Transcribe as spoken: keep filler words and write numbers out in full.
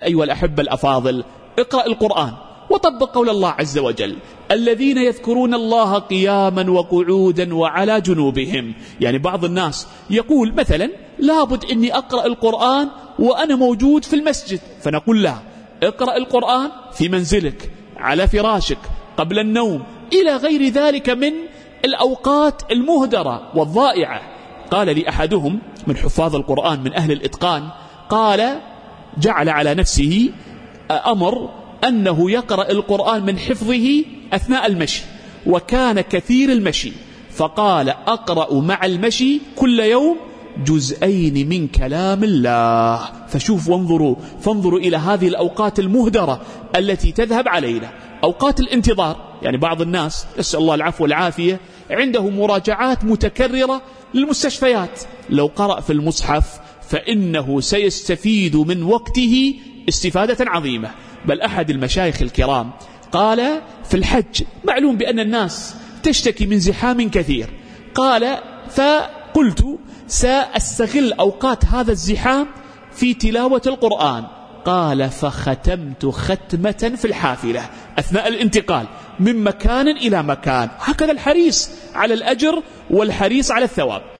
أيها الأحبة الأفاضل، اقرأ القرآن وطبق قول الله عز وجل: الذين يذكرون الله قياما وقعودا وعلى جنوبهم. يعني بعض الناس يقول مثلا لابد أني أقرأ القرآن وأنا موجود في المسجد، فنقول لا، اقرأ القرآن في منزلك، على فراشك، قبل النوم، إلى غير ذلك من الأوقات المهدرة والضائعة. قال لي أحدهم من حفاظ القرآن من أهل الإتقان، قال جعل على نفسه أمر أنه يقرأ القرآن من حفظه أثناء المشي، وكان كثير المشي، فقال أقرأ مع المشي كل يوم جزئين من كلام الله. فشوف وانظروا فانظروا إلى هذه الأوقات المهدرة التي تذهب علينا، أوقات الانتظار. يعني بعض الناس نسأل الله العفو والعافية عنده مراجعات متكررة للمستشفيات، لو قرأ في المصحف فإنه سيستفيد من وقته استفادة عظيمة. بل أحد المشايخ الكرام قال في الحج معلوم بأن الناس تشتكي من زحام كثير، قال فقلت سأستغل أوقات هذا الزحام في تلاوة القرآن. قال فختمت ختمة في الحافلة أثناء الانتقال من مكان إلى مكان. هكذا الحريص على الأجر والحريص على الثواب.